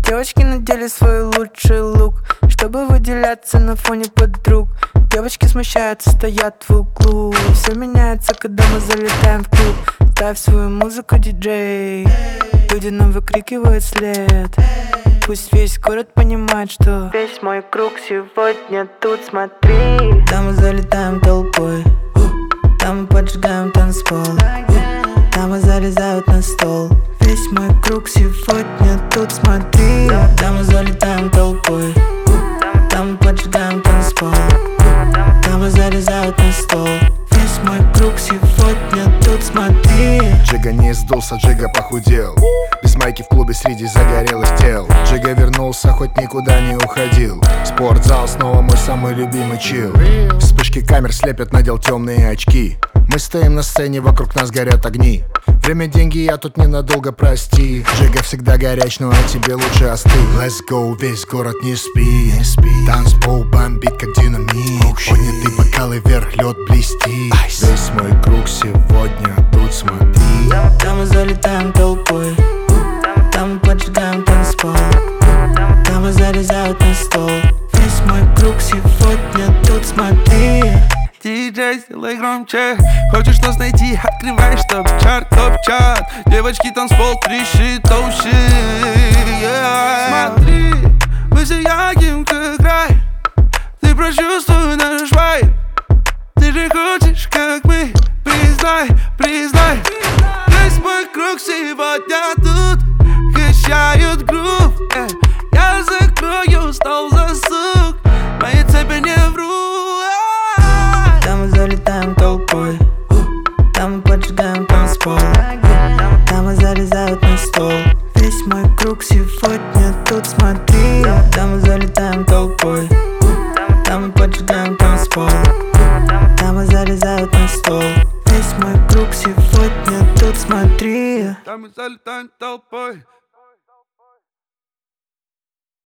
Девочки надели свой лучший лук, чтобы выделяться на фоне подруг. Девочки смущаются, стоят в углу. Все меняется, когда мы залетаем в клуб. Ставь свою музыку, диджей. Люди нам выкрикивают след. Пусть весь город понимает, что весь мой круг сегодня тут, смотри. Там мы залетаем толпой, там мы поджигаем танцпол, там мы залезают на стол. Весь мой круг сегодня тут, смотри. Там мы залетаем толпой, там мы поджигаем танцпол, там мы залезают на стол. Весь мой круг сегодня тут, смотри. Джига не сдулся, Джига похудел. Без майки в клубе среди загорелых тел. Джига вернулся, хоть никуда не уходил. Спортзал снова мой самый любимый чил. Вспышки камер слепят, надел темные очки. Мы стоим на сцене, вокруг нас горят огни. Время, деньги, я тут ненадолго, прости. Джига всегда горяч, но тебе лучше остыть. Let's go, весь город не спи. Танцпол бомбит, как динамит. Поднятые бокалы вверх, лед блестит. Весь мой круг сегодня тут, смотри. Там мы залетаем толпой, там мы поджигаем танцпол, там мы залезают на стол. Весь мой круг сегодня тут, смотри. Диджей, сделай громче. Хочешь нас найти, открываешь топ-чарт, топ-чарт. Девочки, танцпол, трещит, oh shit, yeah. Смотри, мы сияем, как рай. Ты прочувствуй наш вайб. Ты же хочешь, как мы. Признай, признай. Весь мой круг сегодня тут. Качают грув, я закрою стол за сук. Мои цепи не врут. Там мы залетаем толпой, там мы поджигаем танцпол, там мы залезают на стол. Весь мой круг сегодня тут, смотри. Там мы залетаем толпой, там мы поджигаем танцпол, там мы залезают на стол. Весь мой круг сегодня тут, смотри. Там мы залетаем толпой.